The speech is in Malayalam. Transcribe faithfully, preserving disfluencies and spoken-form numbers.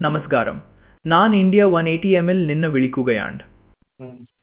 നമസ്കാരം. ഞാൻ ഇന്ത്യ വൺ എയ്റ്റി എമ്മിൽ നിന്ന് വിളിക്കുകയാണ്.